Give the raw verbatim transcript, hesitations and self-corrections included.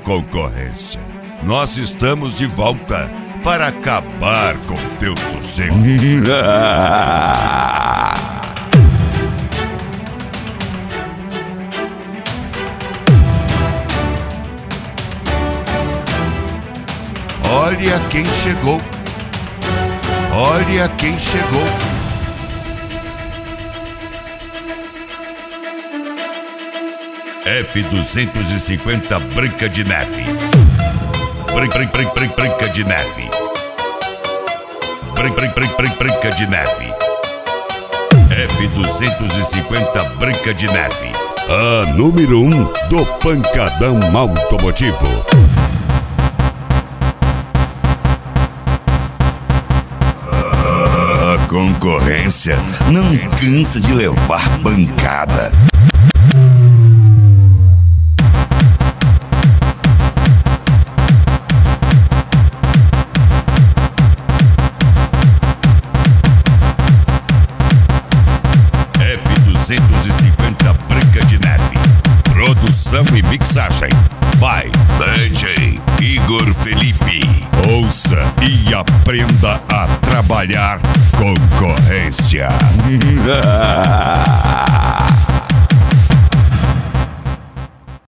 concorrência, nós estamos de volta para acabar com teu sossego. Olha quem chegou. Olha quem chegou. F duzentos e cinquenta Branca de Neve. Bran, bran, bran, bran, Branca de Neve. Bran, bran, bran, bran, Branca de Neve. F duzentos e cinquenta Branca de Neve. A número um do pancadão automotivo. A concorrência não cansa de levar pancada. duzentos e cinquenta Branca de Neve. Produção e mixagem by D J Igor Felipe. Ouça e aprenda a trabalhar concorrência.